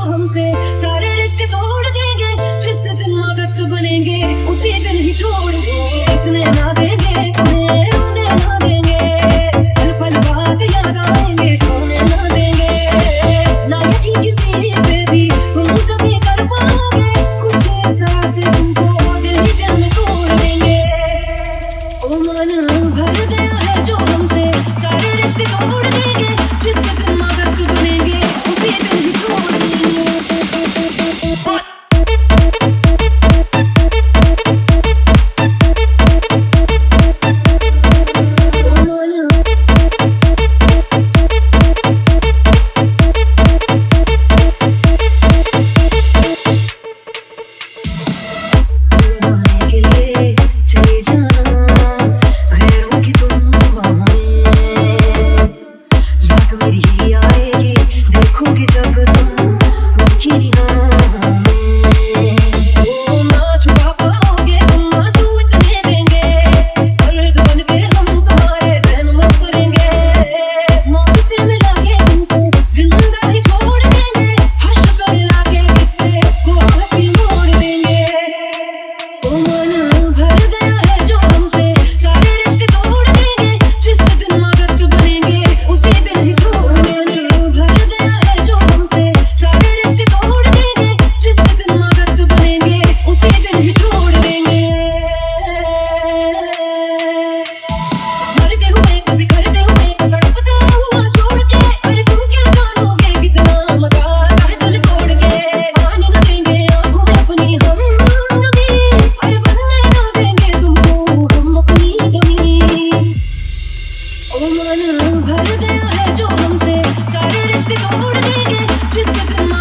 हमसे सारे रिश्ते तोड़ देंगे। जिस दिन आदत बनेंगे उसी दिन ही छोड़ देंगे। इसने ना देंगे तुम्हें रोने ना देंगे, पल पल बाद याद आएंगे सोने ना देंगे। ना यकीन किसी पे भी तुम कभी कर पाओगे, कुछ इस तरह से तुमको दिल ही दिल में तोड़ देंगे। ओ मन भर गया है जो हमसे सारे रिश्ते तोड़ देंगे। जिस दिन आदत बनेंगे उसी दिन ही छोड़ देंगे। भर गया है जो हमसे सारे रिश्ते तोड़ देंगे। जिस दिन